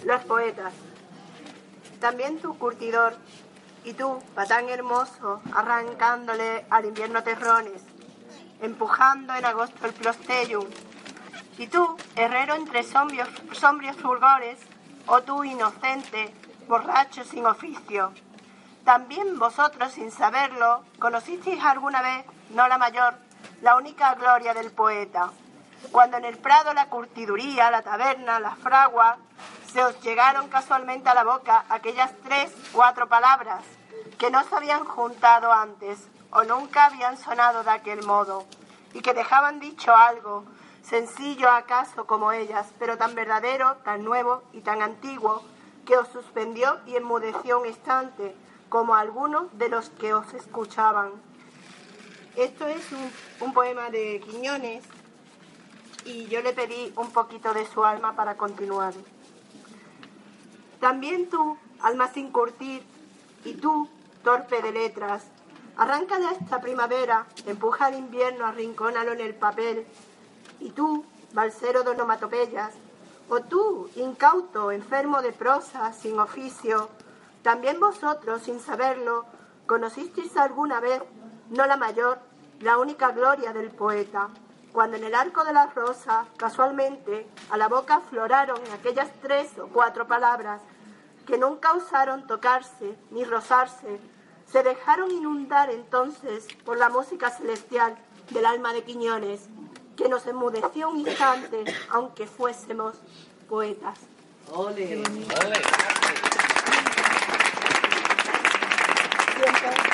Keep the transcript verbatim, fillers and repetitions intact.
los poetas. También tú, curtidor, y tú, patán hermoso, arrancándole al invierno terrones, empujando en agosto el Plostellum. Y tú, herrero entre sombrios, sombrios fulgores, o tú, inocente, borracho sin oficio. También vosotros, sin saberlo, conocisteis alguna vez, no la mayor, la única gloria del poeta. Cuando en el prado la curtiduría, la taberna, la fragua, se os llegaron casualmente a la boca aquellas tres, cuatro palabras que no se habían juntado antes o nunca habían sonado de aquel modo y que dejaban dicho algo, sencillo acaso como ellas, pero tan verdadero, tan nuevo y tan antiguo, que os suspendió y enmudeció un instante, como algunos de los que os escuchaban. Esto es un, un poema de Quiñones y yo le pedí un poquito de su alma para continuar. También tú, alma sin curtir, y tú, torpe de letras, arranca de esta primavera, empuja al invierno, arrincónalo en el papel, y tú, balsero de onomatopeyas, o tú, incauto, enfermo de prosa, sin oficio, también vosotros, sin saberlo, conocisteis alguna vez, no la mayor, la única gloria del poeta, cuando en el arco de la rosa, casualmente, a la boca afloraron aquellas tres o cuatro palabras que nunca osaron tocarse ni rozarse, se dejaron inundar entonces por la música celestial del alma de Quiñones, que nos enmudeció un instante, aunque fuésemos poetas. ¡Ole! Siempre.